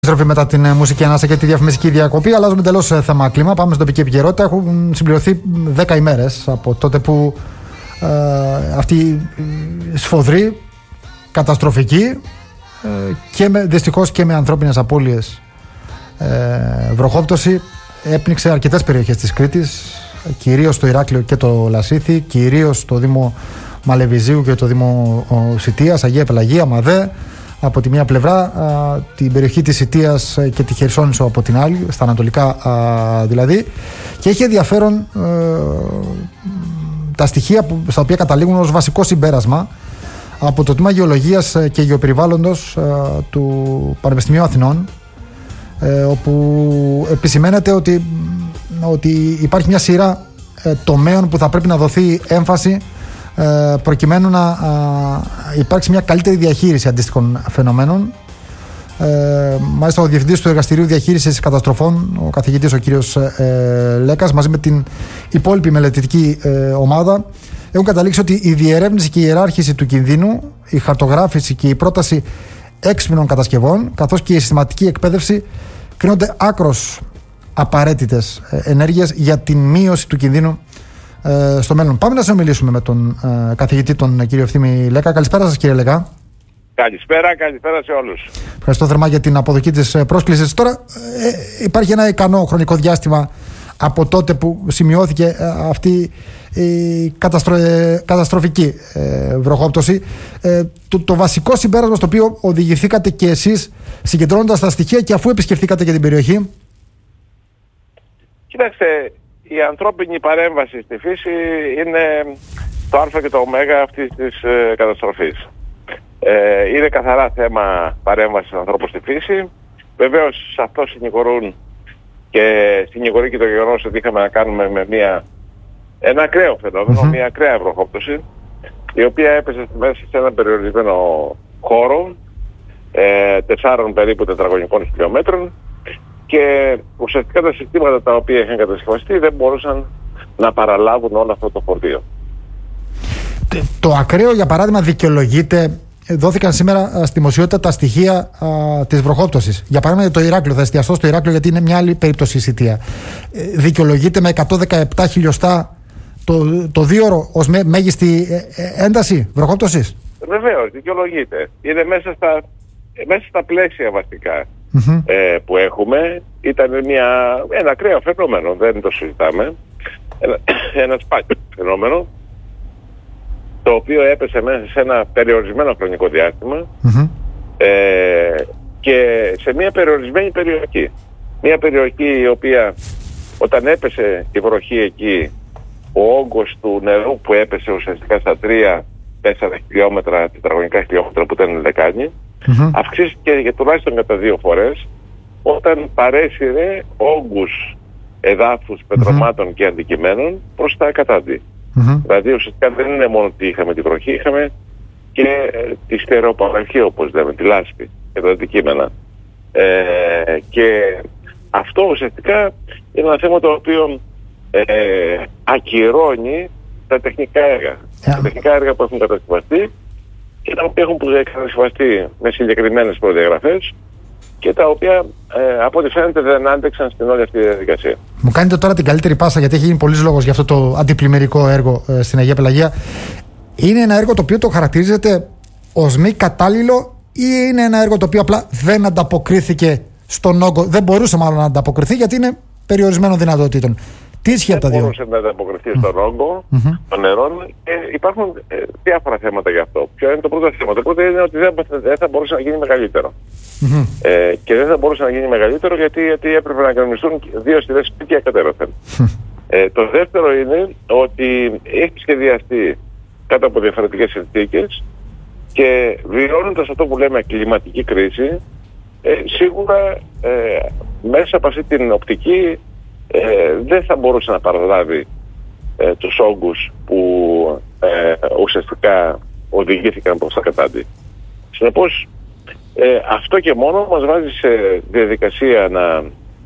Επιστροφή μετά την μουσική ανάσα και τη διαφημιστική διακοπή. Αλλάζουμε εντελώς θέμα κλίμα. Πάμε στην τοπική επικαιρότητα. Έχουν συμπληρωθεί 10 ημέρες από τότε που αυτή η σφοδρή, καταστροφική και δυστυχώς και με ανθρώπινες απώλειες βροχόπτωση έπνιξε αρκετές περιοχές της Κρήτης, κυρίως το Ηράκλειο και το Λασίθι, κυρίως το Δήμο Μαλεβιζίου και το Δήμο Σιτίας, Αγία Πελαγία, Μαδέ από τη μία πλευρά, την περιοχή της Σιτίας και τη Χερσόνησο από την άλλη, στα ανατολικά δηλαδή, και έχει ενδιαφέρον τα στοιχεία στα οποία καταλήγουν ως βασικό συμπέρασμα από το Τμήμα Γεωλογίας και Γεωπεριβάλλοντος του Πανεπιστημίου Αθηνών, όπου επισημαίνεται ότι υπάρχει μια σειρά τομέων που θα πρέπει να δοθεί έμφαση προκειμένου να υπάρξει μια καλύτερη διαχείριση αντίστοιχων φαινομένων. Μάλιστα ο Διευθυντής του Εργαστηρίου Διαχείρισης Καταστροφών, ο καθηγητής ο κύριος Λέκας, μαζί με την υπόλοιπη μελετητική ομάδα, έχουν καταλήξει ότι η διερεύνηση και η ιεράρχηση του κινδύνου, η χαρτογράφηση και η πρόταση έξυπνων κατασκευών, καθώς και η συστηματική εκπαίδευση κρίνονται άκρως απαραίτητες ενέργειες για την μείωση του κινδύνου στο μέλλον. Πάμε να συνομιλήσουμε με τον καθηγητή, τον κύριο Ευθύμη Λέκα. Καλησπέρα σας, κύριε Λέκα. Καλησπέρα σε όλους. Ευχαριστώ θερμά για την αποδοχή της πρόσκλησης. Τώρα υπάρχει ένα ικανό χρονικό διάστημα από τότε που σημειώθηκε αυτή η καταστροφική βροχόπτωση. Το βασικό συμπέρασμα στο οποίο οδηγηθήκατε και εσείς, συγκεντρώνοντας τα στοιχεία και αφού επισκεφθήκατε και την περιοχή? Κοιτάξτε, η ανθρώπινη παρέμβαση στη φύση είναι το α και το ω αυτής της καταστροφής. Είναι καθαρά θέμα παρέμβασης ανθρώπου στη φύση. Βεβαίως σε αυτό συνηγορεί και το γεγονός ότι είχαμε να κάνουμε με ένα ακραίο φαινόμενο, μια ακραία βροχόπτωση, η οποία έπεσε μέσα σε ένα περιορισμένο χώρο 4 περίπου τετραγωνικών χιλιόμετρων, και ουσιαστικά τα συστήματα τα οποία είχαν κατασκευαστεί δεν μπορούσαν να παραλάβουν όλο αυτό το φορτίο. Το ακραίο, για παράδειγμα, δικαιολογείται? Δόθηκαν σήμερα στη δημοσιότητα τα στοιχεία της βροχόπτωσης. Για παράδειγμα, για το Ηράκλειο, θα εστιαστώ στο Ηράκλειο γιατί είναι μια άλλη περίπτωση η Σιτία. Δικαιολογείται με 117 χιλιοστά το 2ωρο ως μέγιστη ένταση βροχόπτωσης? Βεβαίως, δικαιολογείται. Είναι μέσα στα πλαίσια βασικά που έχουμε. Ήταν ένα ακραίο φαινόμενο, δεν το συζητάμε. Ένα σπάνιο φαινόμενο, το οποίο έπεσε μέσα σε ένα περιορισμένο χρονικό διάστημα και σε μια περιορισμένη περιοχή. Μια περιοχή η οποία, όταν έπεσε η βροχή εκεί, ο όγκος του νερού που έπεσε ουσιαστικά στα 3-4 χιλιόμετρα, τετραγωνικά χιλιόμετρα που ήταν λεκάνη, αυξήθηκε για τουλάχιστον κατά 2 φορές όταν παρέσυρε όγκους εδάφους, πετρωμάτων και αντικειμένων προς τα κατάντη. Δηλαδή ουσιαστικά δεν είναι μόνο ότι είχαμε τη βροχή, είχαμε και τη στερεοπαραχή, όπως λέμε, τη λάσπη και τα αντικείμενα. Και αυτό ουσιαστικά είναι ένα θέμα το οποίο ακυρώνει τα τεχνικά έργα. Τα τεχνικά έργα που έχουν κατασκευαστεί και τα οποία έχουν κατασκευαστεί με συγκεκριμένες προδιαγραφές και τα οποία από ό,τι φαίνεται δεν άντεξαν στην όλη αυτή τη διαδικασία. Μου κάνετε τώρα την καλύτερη πάσα, γιατί έχει γίνει πολλής λόγος για αυτό το αντιπλημμυρικό έργο στην Αγία Πελαγία. Είναι ένα έργο το οποίο το χαρακτηρίζεται ως μη κατάλληλο, ή είναι ένα έργο το οποίο απλά δεν ανταποκρίθηκε στον όγκο? Δεν μπορούσε μάλλον να ανταποκριθεί γιατί είναι περιορισμένων δυνατοτήτων. Τι ισχύει από τα δύο? Δεν μπορούσε να ανταποκριθεί στον όγκο των νερών. Υπάρχουν διάφορα θέματα γι' αυτό. Ποιο είναι το πρώτο θέμα? Το πρώτο είναι ότι δεν θα μπορούσε να γίνει μεγαλύτερο. Και δεν θα μπορούσε να γίνει μεγαλύτερο γιατί έπρεπε να κανονιστούν 2 στηρές σπίτια κατέρωθεν. Το δεύτερο είναι ότι έχει σχεδιαστεί κάτω από διαφορετικές συνθήκες και βιώνοντας αυτό που λέμε κλιματική κρίση, σίγουρα μέσα από αυτή την οπτική δεν θα μπορούσε να παραλάβει τους όγκους που ουσιαστικά οδηγήθηκαν προς τα κατάντη. Συνεπώς αυτό και μόνο μας βάζει σε διαδικασία να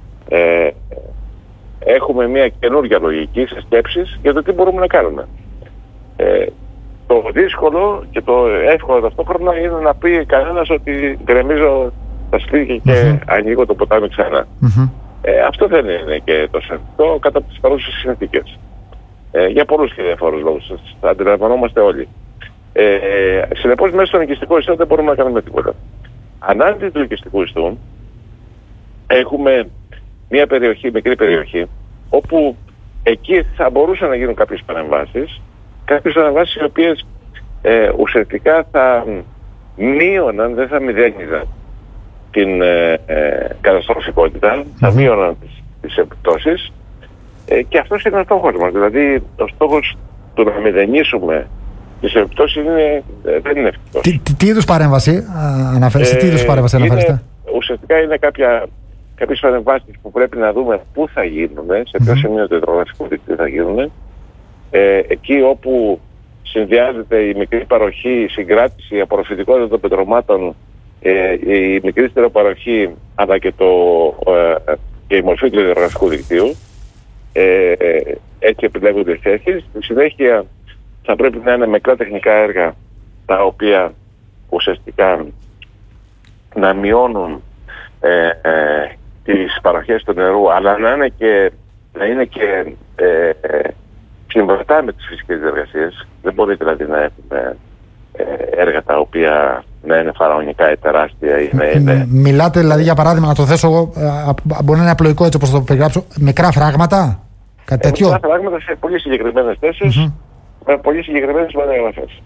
έχουμε μια καινούργια λογική σε σκέψεις για το τι μπορούμε να κάνουμε. Το δύσκολο και το εύκολο ταυτόχρονα είναι να πει κανένας ότι γκρεμίζω τα σπίτια και ανοίγω το ποτάμι ξανά. Αυτό δεν είναι και τόσο εφικτό κατά τις παρούσες συνθήκες. Για πολλούς και διαφόρους λόγους. Τα αντιλαμβανόμαστε όλοι. Συνεπώς, μέσα στον οικιστικό ιστό δεν μπορούμε να κάνουμε τίποτα. Ανάντι του οικιστικού ιστού έχουμε μια περιοχή, μικρή περιοχή, όπου εκεί θα μπορούσαν να γίνουν κάποιες παρεμβάσεις οι οποίες ουσιαστικά θα μείωναν, δεν θα μηδένιζαν την καταστροφικότητα, θα μείωναν τις επιπτώσεις, και αυτός είναι ο στόχος μας. Δηλαδή ο στόχος του να μηδενίσουμε τις επιπτώσεις δεν είναι εφικτός. Τι είδους παρέμβαση αναφέρεστε? Ουσιαστικά είναι κάποιες παρεμβάσεις που πρέπει να δούμε πού θα γίνουν, σε ποιο σημείο του υδρογραφικού δικτύου θα γίνουν, εκεί όπου συνδυάζεται η μικρή παροχή, η συγκράτηση, η απορροφητικότητα των πετρωμάτων, η μικρή στερεοπαροχή, αλλά και η μορφή του υδρογραφικού δικτύου. Έτσι επιλέγονται οι θέσεις. Στη συνέχεια θα πρέπει να είναι μικρά τεχνικά έργα, τα οποία ουσιαστικά να μειώνουν τις παροχές του νερού, αλλά να είναι και συμβατά με τις φυσικές διεργασίες. Δεν μπορεί δηλαδή να έχουμε έργα τα οποία να είναι φαραωνικά ή τεράστια ή να είναι... Μιλάτε δηλαδή, για παράδειγμα, να το θέσω εγώ, μπορεί να είναι απλοϊκό έτσι όπως το περιγράψω, μικρά φράγματα, κάτι τέτοιο? Μικρά φράγματα σε πολύ συγκεκριμένες θέσεις, με πολύ συγκεκριμένες προδιαγραφές.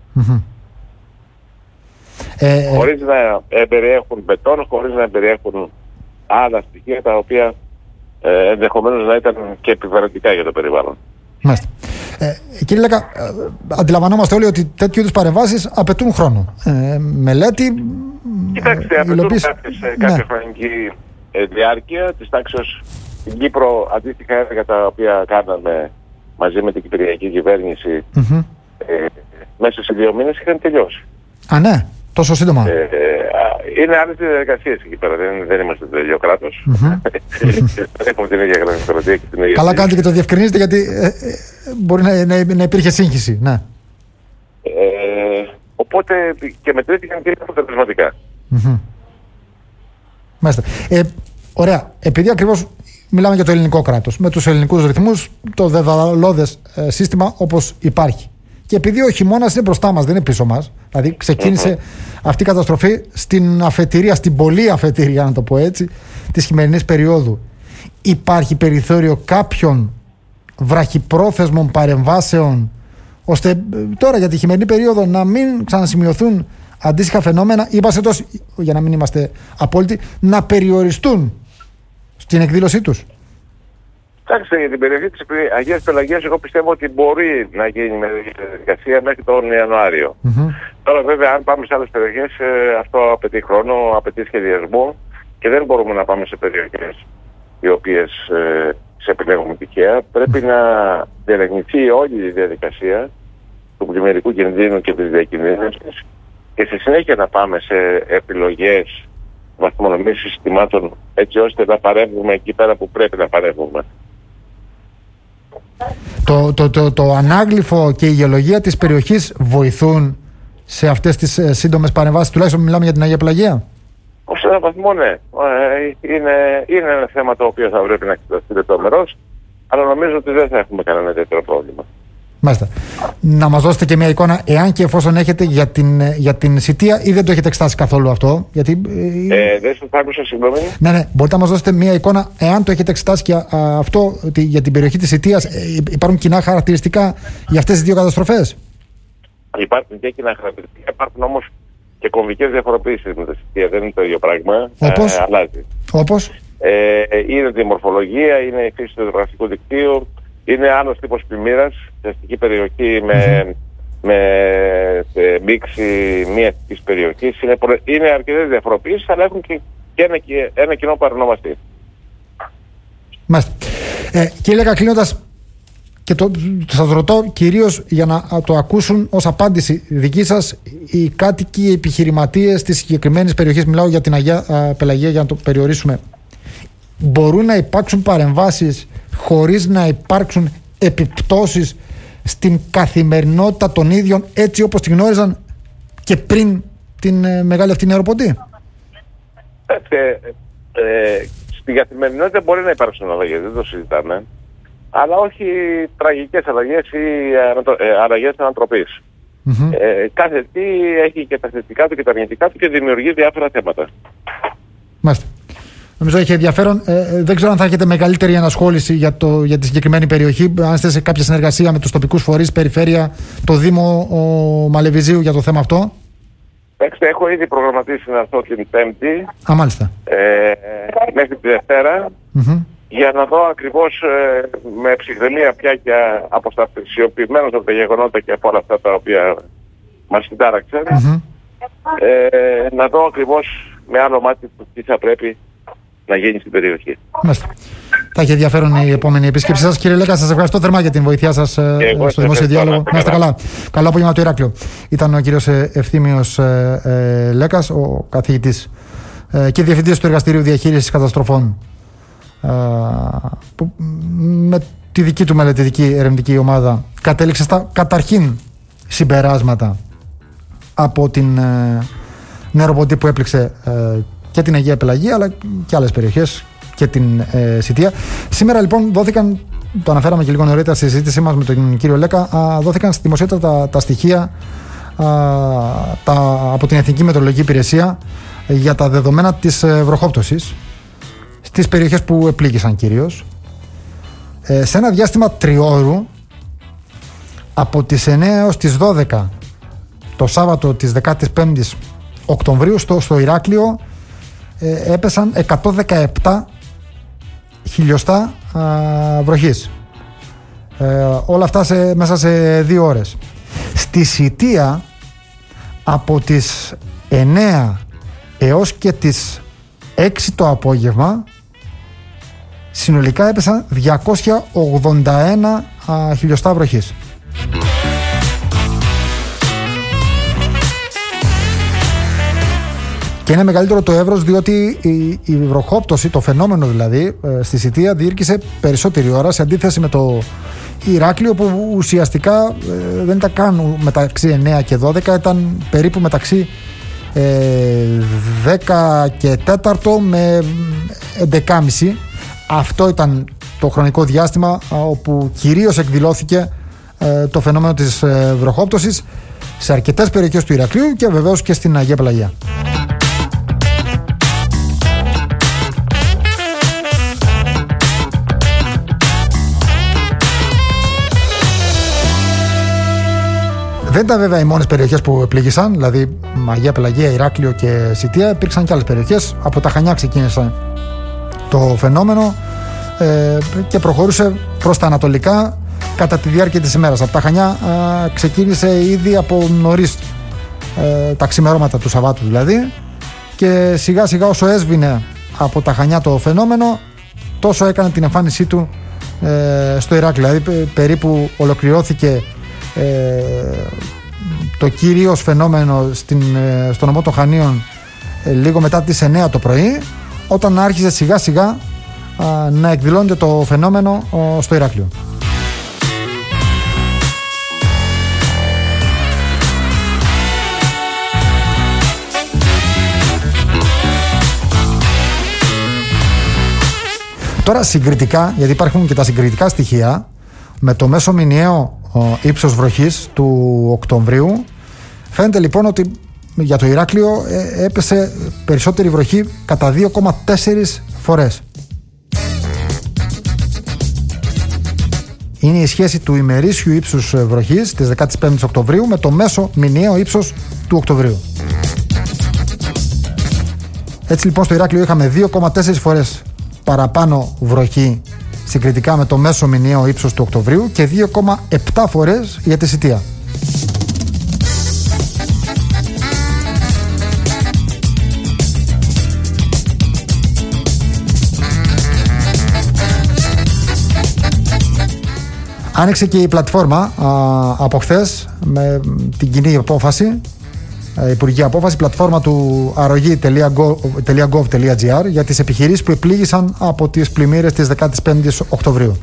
Χωρίς να περιέχουν μπετόν, χωρίς να περιέχουν άλλα στοιχεία τα οποία ενδεχομένως να ήταν και επιβαρυντικά για το περιβάλλον. Μάλιστα. Κύριε Λέκα, αντιλαμβανόμαστε όλοι ότι τέτοιου είδους παρεμβάσεις απαιτούν χρόνο. Μελέτη. Κοιτάξτε, απαιτούν κάποια χρονική διάρκεια της τάξης. Στην Κύπρο αντίστοιχα έργα τα οποία κάναμε μαζί με την κυπριακή κυβέρνηση μέσα σε 2 μήνες είχαν τελειώσει. Α, ναι. Τόσο σύντομα. Είναι άλλες διαδικασίες εκεί πέρα. Δεν είμαστε το ίδιο κράτος. Δεν έχουμε την ίδια γραφειοκρατία και την ίδια. Καλά κάνετε και το διευκρινίζετε, γιατί μπορεί να υπήρχε σύγχυση. Ναι. Οπότε και μετρήθηκαν και αποτελεσματικά. Μάλιστα. Ωραία. Επειδή ακριβώς μιλάμε για το ελληνικό κράτος, με τους ελληνικούς ρυθμούς, το δεδαλώδες σύστημα όπως υπάρχει. Και επειδή ο χειμώνας είναι μπροστά μας, δεν είναι πίσω μας, δηλαδή ξεκίνησε αυτή η καταστροφή στην αφετηρία, στην πολλή αφετηρία, να το πω έτσι, της χειμερινής περίοδου. Υπάρχει περιθώριο κάποιων βραχυπρόθεσμων παρεμβάσεων, ώστε τώρα για τη χειμερινή περίοδο να μην ξανασημειωθούν αντίστοιχα φαινόμενα, για να μην είμαστε απόλυτοι, να περιοριστούν στην εκδήλωσή τους? Εντάξει, για την περιοχή της Αγίας Πελαγίας εγώ πιστεύω ότι μπορεί να γίνει με διαδικασία μέχρι τον Ιανουάριο. Τώρα βέβαια αν πάμε σε άλλες περιοχές αυτό απαιτεί χρόνο, απαιτεί σχεδιασμό και δεν μπορούμε να πάμε σε περιοχές οι οποίες σε επιλέγουμε τυχαία. Πρέπει να διερευνηθεί όλη η διαδικασία του πλημμυρικού κινδύνου και της διακινδύνευσης και στη συνέχεια να πάμε σε επιλογές βαθμονομήσεις συστημάτων, έτσι ώστε να παρέμβουμε εκεί πέρα που πρέπει να παρέμβουμε. Το ανάγλυφο και η γεωλογία της περιοχής βοηθούν σε αυτές τις σύντομες παρεμβάσεις, τουλάχιστον μιλάμε για την Αγία Πελαγία? Ως έναν βαθμό, ναι. Είναι ένα θέμα το οποίο θα πρέπει να εξεταστεί λεπτομερώς, αλλά νομίζω ότι δεν θα έχουμε κανένα ιδιαίτερο πρόβλημα. Μάλιστα. Να μας δώσετε και μια εικόνα, εάν και εφόσον έχετε, για την Σιτία, ή δεν το έχετε εξετάσει καθόλου αυτό? Γιατί, δεν σας άκουσα, συγγνώμη. Ναι, μπορείτε να μας δώσετε μια εικόνα, εάν το έχετε εξετάσει και αυτό, ότι για την περιοχή της Σιτίας υπάρχουν κοινά χαρακτηριστικά για αυτές τις δύο καταστροφές? Υπάρχουν και κοινά χαρακτηριστικά, υπάρχουν όμως και κομβικές διαφοροποιήσεις με τη Σιτία. Δεν είναι το ίδιο πράγμα. Όπως? Αλλάζει. Όπως? Είναι τη μορφολογία, είναι η φύση του υδρογραφικού δικτύου. Είναι άλλος τύπος πλημμύρας, σε αστική περιοχή με μίξη μία αστικής περιοχής. Είναι αρκετές διαφοροποιήσεις, αλλά έχουν και ένα κοινό παρονομαστή. Μάλιστα. Κύριε Λέκα, κλείνοντας, και σας ρωτώ κυρίως για να το ακούσουν ως απάντηση δική σας οι κάτοικοι, οι επιχειρηματίες της συγκεκριμένης περιοχής, μιλάω για την Αγία Πελαγία για να το περιορίσουμε, μπορούν να υπάρξουν παρεμβάσεις χωρίς να υπάρξουν επιπτώσεις στην καθημερινότητα των ίδιων, έτσι όπως την γνώριζαν και πριν την μεγάλη αυτή νεροποντή? Στην καθημερινότητα μπορεί να υπάρξουν αλλαγές, δεν το συζητάμε, αλλά όχι τραγικές αλλαγές ή αλλαγές ανατροπής. Κάθε τι έχει και τα θετικά του και τα αρνητικά του και δημιουργεί διάφορα θέματα. Μάλιστα. Νομίζω έχει ενδιαφέρον. Δεν ξέρω αν θα έχετε μεγαλύτερη ενασχόληση για τη συγκεκριμένη περιοχή, αν είστε σε κάποια συνεργασία με τους τοπικούς φορείς, περιφέρεια, το Δήμο Μαλεβιζίου για το θέμα αυτό. Έχω ήδη προγραμματίσει να έρθω την Πέμπτη. Μάλιστα. Μέχρι τη Δευτέρα. Για να δω ακριβώς με ψυχραιμία πια και αποστασιοποιημένος από τα γεγονότα και από όλα αυτά τα οποία μας συντάραξαν, να δω ακριβώς με άλλο μάτι τι θα πρέπει να γίνει στην περιοχή. Μάλιστα. Θα έχει ενδιαφέρον η επόμενη επίσκεψη σας. Κύριε Λέκα, σας ευχαριστώ θερμά για την βοήθειά σας στο δημόσιο διάλογο. Να είστε καλά. Καλό απόγευμα το Ηράκλειο. Ήταν ο κύριος Ευθύμιος Λέκας, ο καθηγητής και διευθυντής του Εργαστηρίου Διαχείρισης Καταστροφών, που με τη δική του μελετητική ερευνητική ομάδα κατέληξε στα καταρχήν συμπεράσματα από την νεροποντή που έπληξε και την Αγία Πελαγία αλλά και άλλες περιοχές και την Σιτία. Σήμερα λοιπόν δόθηκαν, το αναφέραμε και λίγο νωρίτερα στη συζήτησή μας με τον κύριο Λέκα, δόθηκαν στη δημοσιότητα τα στοιχεία από την Εθνική Μετεωρολογική Υπηρεσία για τα δεδομένα της βροχόπτωσης στις περιοχές που επλήγησαν κυρίως. Σε ένα διάστημα 3 ώρου, από τις 9 έως τις 12 το Σάββατο της 15ης Οκτωβρίου στο Ηράκλειο έπεσαν 117 χιλιοστά βροχής. Όλα αυτά μέσα σε 2 ώρες. Στη Σιτία από τις 9 έως και τις 6 το απόγευμα συνολικά έπεσαν 281 χιλιοστά βροχής. Και είναι μεγαλύτερο το εύρος διότι η βροχόπτωση, το φαινόμενο δηλαδή, στη Σιτία διήρκησε περισσότερη ώρα σε αντίθεση με το Ηράκλειο που ουσιαστικά δεν ήταν καν μεταξύ 9 και 12, ήταν περίπου μεταξύ 10 και 4 με 11.30. Αυτό ήταν το χρονικό διάστημα όπου κυρίως εκδηλώθηκε το φαινόμενο της βροχόπτωσης σε αρκετές περιοχές του Ηρακλείου και βεβαίως και στην Αγία Πελαγία. Δεν ήταν βέβαια οι μόνες περιοχές που επλήγησαν, δηλαδή Αγία Πελαγία, Ηράκλειο και Σιτία. Υπήρξαν και άλλες περιοχές. Από τα Χανιά ξεκίνησε το φαινόμενο και προχωρούσε προς τα ανατολικά κατά τη διάρκεια της ημέρας. Από τα Χανιά ξεκίνησε ήδη από νωρίς, τα ξημερώματα του Σαββάτου δηλαδή, και σιγά σιγά όσο έσβηνε από τα Χανιά το φαινόμενο, τόσο έκανε την εμφάνισή του στο Ηράκλειο. Δηλαδή περίπου ολοκληρώθηκε το κυρίως φαινόμενο στο νομό των Χανίων λίγο μετά τις 9 το πρωί, όταν άρχισε σιγά σιγά να εκδηλώνεται το φαινόμενο στο Ηράκλειο. Τώρα συγκριτικά, γιατί υπάρχουν και τα συγκριτικά στοιχεία, με το μέσο μηνιαίο ύψος βροχής του Οκτωβρίου, φαίνεται λοιπόν ότι για το Ηράκλειο έπεσε περισσότερη βροχή κατά 2,4 φορές. Είναι η σχέση του ημερήσιου ύψους βροχής της 15ης Οκτωβρίου με το μέσο μηνιαίο ύψος του Οκτωβρίου. Έτσι λοιπόν στο Ηράκλειο είχαμε 2,4 φορές παραπάνω βροχή συγκριτικά με το μέσο μηνιαίο ύψος του Οκτωβρίου και 2,7 φορές για τη Σιτία. Άνοιξε και η πλατφόρμα από χθες με την κοινή απόφαση, υπουργική απόφαση, πλατφόρμα του arrogi.gov.gr για τις επιχειρήσεις που επλήγησαν από τις πλημμύρες της 15ης Οκτωβρίου.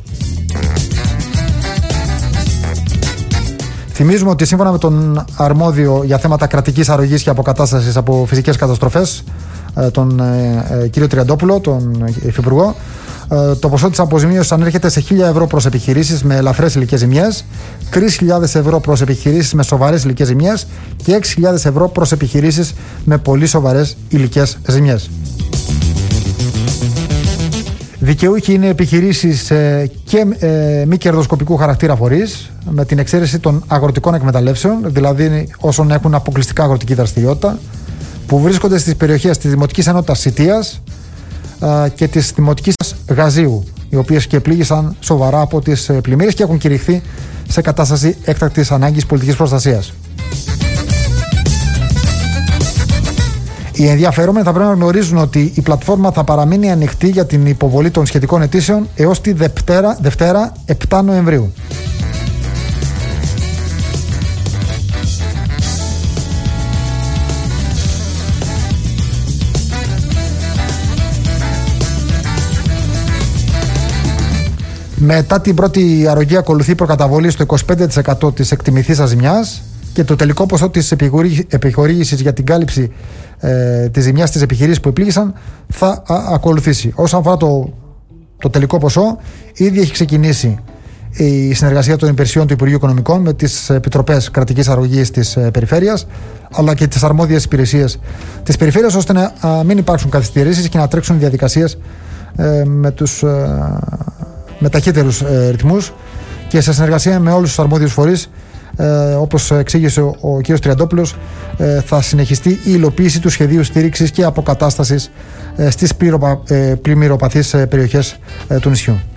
Θυμίζουμε ότι σύμφωνα με τον αρμόδιο για θέματα κρατικής αρρωγής και αποκατάστασης από φυσικές καταστροφές, τον κύριο Τριαντόπουλο, τον υφυπουργό. Το ποσό της αποζημίωσης ανέρχεται σε 1.000 ευρώ προς επιχειρήσεις με ελαφρές ηλικές ζημιές, 3.000 ευρώ προς επιχειρήσεις με σοβαρές ηλικές ζημιές και 6.000 ευρώ προς επιχειρήσεις με πολύ σοβαρές ηλικές ζημιές. Δικαιούχοι είναι επιχειρήσεις και μη κερδοσκοπικού χαρακτήρα φορείς, με την εξαίρεση των αγροτικών εκμεταλλεύσεων, δηλαδή όσων έχουν αποκλειστικά αγροτική δραστηριότητα, που βρίσκονται στις περιοχές της Δημοτικής Ενότητας Σιτίας και της Δημοτικής Γαζίου, οι οποίες και πλήγησαν σοβαρά από τις πλημμύρες και έχουν κηρυχθεί σε κατάσταση έκτακτης ανάγκης πολιτικής προστασίας. Οι ενδιαφερόμενοι θα πρέπει να γνωρίζουν ότι η πλατφόρμα θα παραμείνει ανοιχτή για την υποβολή των σχετικών αιτήσεων έως τη Δευτέρα 7 Νοεμβρίου. Μετά την πρώτη αρρωγή ακολουθεί προκαταβολή στο 25% της εκτιμηθήσας ζημιάς και το τελικό ποσό της επιχορήγησης για την κάλυψη της ζημιάς της επιχειρήσης που επλήγησαν θα ακολουθήσει. Όσον αφορά το τελικό ποσό, ήδη έχει ξεκινήσει η συνεργασία των υπηρεσιών του Υπουργείου Οικονομικών με τις επιτροπές κρατικής αρρωγής της περιφέρειας, αλλά και τις αρμόδιες υπηρεσίες της περιφέρειας, ώστε να μην υπάρξουν καθυστερήσεις και να τρέξουν διαδικασίες με ταχύτερους ρυθμούς και σε συνεργασία με όλους τους αρμόδιους φορείς. Όπως εξήγησε ο κ. Τριαντόπουλος, θα συνεχιστεί η υλοποίηση του σχεδίου στήριξης και αποκατάστασης στις πλημμυροπαθείς περιοχές του νησιού.